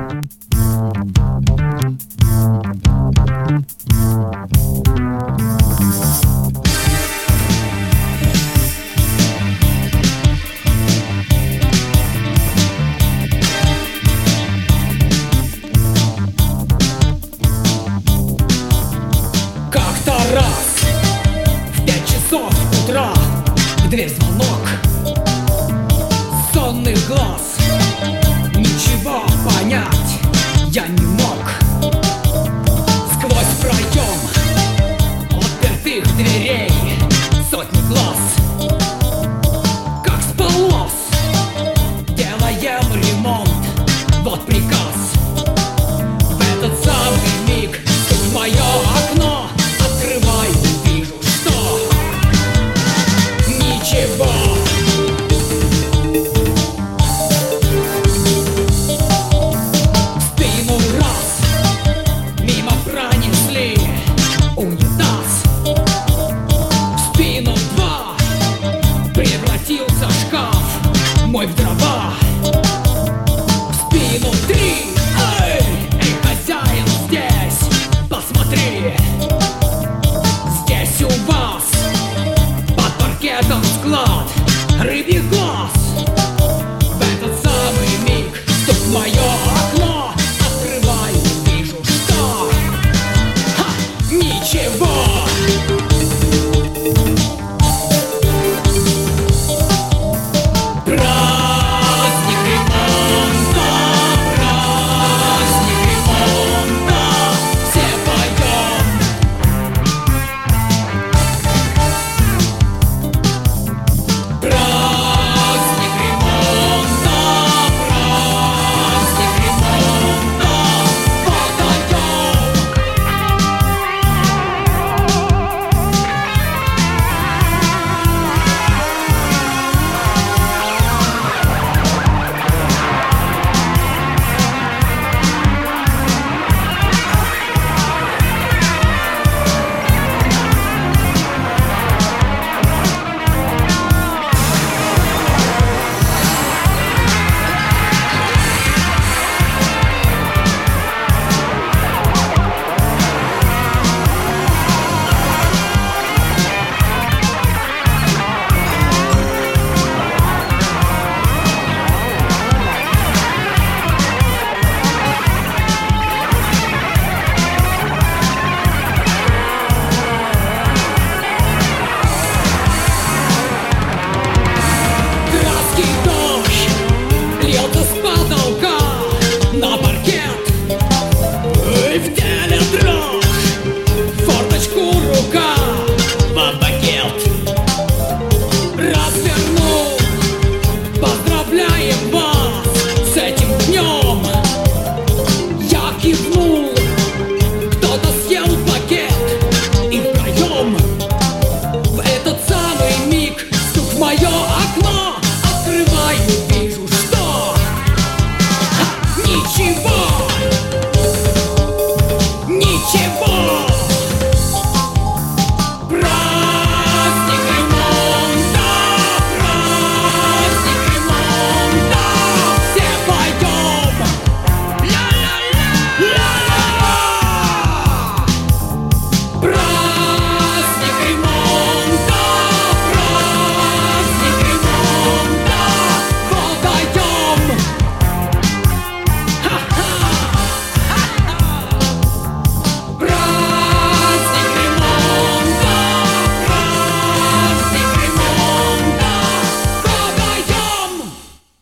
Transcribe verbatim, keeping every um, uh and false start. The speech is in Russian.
Как-то раз в пять часов утра в дверь звонок, сонных глаз, ничего понять я не мог. Сквозь проем отпертых дверей сотни глаз, как спалось, делаем ремонт, вот приказ. В этот самый миг в мое окно открывай, вижу, что ничего. В спину раз мимо пронесли унитаз, в спину два превратился шкаф мой в дрова, в спину три эй, эй, хозяин, здесь посмотри, здесь у вас под паркетом склад рыбий глаз. В этот самый миг стук в мое окно открываю, вижу, что ха, ничего. Праздник ремонта, праздник ремонта, все поем. Праздник ремонта, праздник ремонта, подаем. Краски дождь льется с потолка на паркет, и в теле дрожь, форточку рука в пакет. Развернул, поздравляем вас с этим днем. Я кивнул, кто-то съел пакет, и втроем в этот самый миг стук в мое окно открываю, вижу, что ха, ничего.